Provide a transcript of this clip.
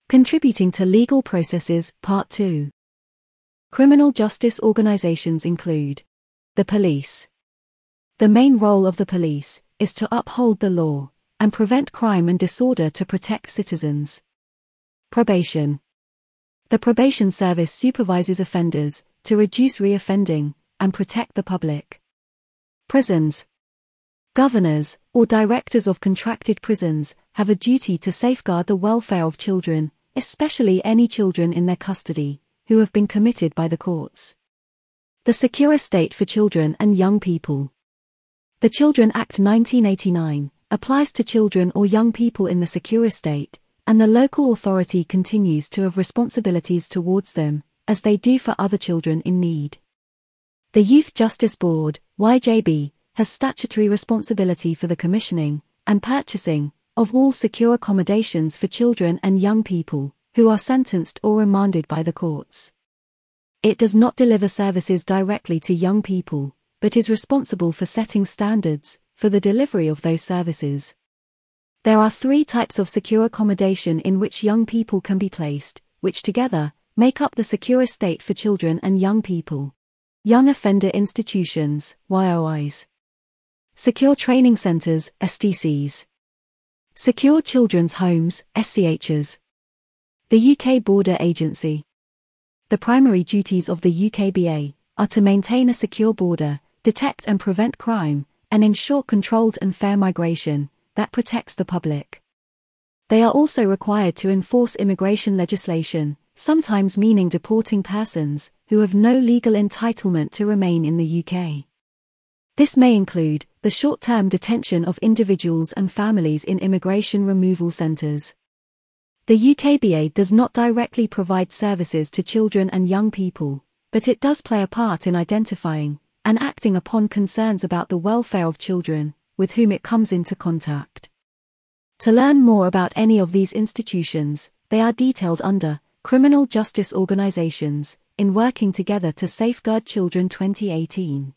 Contributing to Legal Processes, Part 2. Criminal justice organizations include the police. The main role of the police is to uphold the law and prevent crime and disorder to protect citizens. Probation. The probation service supervises offenders to reduce reoffending and protect the public. Prisons. Governors or directors of contracted prisons have a duty to safeguard the welfare of children, especially any children in their custody, who have been committed by the courts. The Secure Estate for Children and Young People. The Children Act 1989 applies to children or young people in the secure estate, and the local authority continues to have responsibilities towards them, as they do for other children in need. The Youth Justice Board, YJB, has statutory responsibility for the commissioning and purchasing of all secure accommodations for children and young people who are sentenced or remanded by the courts. It does not deliver services directly to young people, but is responsible for setting standards for the delivery of those services. There are 3 types of secure accommodation in which young people can be placed, which together make up the Secure Estate for Children and Young People. Young Offender Institutions, YOIs. Secure Training Centres, STCs. Secure Children's Homes, SCHs. The UK Border Agency. The primary duties of the UKBA are to maintain a secure border, detect and prevent crime, and ensure controlled and fair migration that protects the public. They are also required to enforce immigration legislation, sometimes meaning deporting persons who have no legal entitlement to remain in the UK. This may include the short-term detention of individuals and families in immigration removal centres. The UKBA does not directly provide services to children and young people, but it does play a part in identifying and acting upon concerns about the welfare of children with whom it comes into contact. To learn more about any of these institutions, they are detailed under Criminal Justice Organizations in Working Together to Safeguard Children 2018.